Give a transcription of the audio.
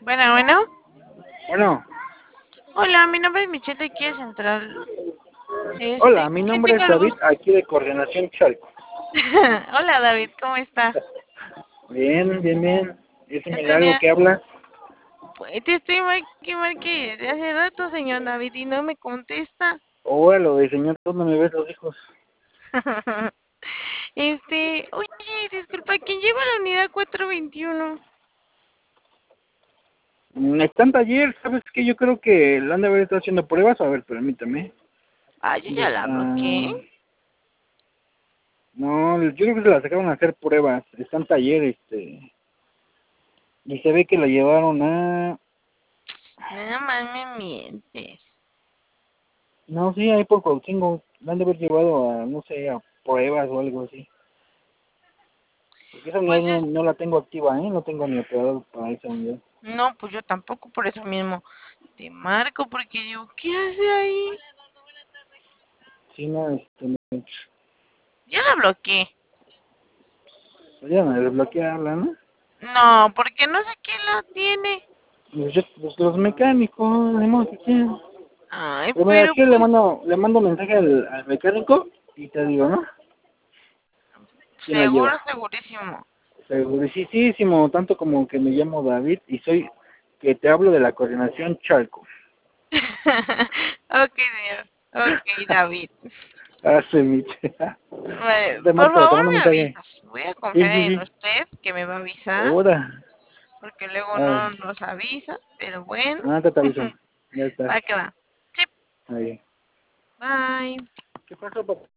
Bueno, bueno. Bueno, Hola, mi nombre es Michelle de aquí de Central. hola, mi ¿Con quién nombre tengo es el David, gusto? aquí de Coordinación Chalco. Hola, David, ¿cómo está? Bien, bien, bien. Ese Ya milagro tenía... que habla. Pues, te estoy marque desde hace rato, señor David, y no me contesta. Oh, lo de señor, ¿dónde me ves los hijos? Oye, disculpa, ¿quién lleva la unidad 421? Está en taller, ¿sabes qué? Yo creo que le han de haber estado haciendo pruebas. A ver, permítame. Ah, yo ¿Dónde ya la está? bloqueé. No, yo creo que se la sacaron a hacer pruebas. Está en taller, y se ve que la llevaron a... Nada más me mientes. No, sí, ahí por Cuauhtémoc. La han de haber llevado a, no sé, a pruebas o algo así. Porque esa unidad Pues no la tengo activa, ¿eh? No tengo ni operador para esa unidad. no, pues yo tampoco, por eso mismo te marco, porque digo, ¿qué hace ahí? Sí, no, Ya la bloqueé. ya me desbloquearla, ¿no? No, porque no sé quién la tiene. Pues los mecánicos, de modo que quieran. Ay, Pero mira, pero aquí pues, le mando mensaje al mecánico y te digo, ¿no? ¿Quién la seguro, lleva? segurísimo. Segurísimo, tanto como que me llamo David y soy, que te hablo de la coordinación Chalco. Ok, señor. Ok, David. Hace mi... Vale, por Te favor mando me mensaje. avisas. Voy a Sí, confiar sí, en sí. usted que me va a avisar, Ahora. porque luego Ah, no nos avisa, pero bueno. ahorita te aviso. Ya está. Va que va. Sí, Ahí. bye. ¿Qué pasó, papá?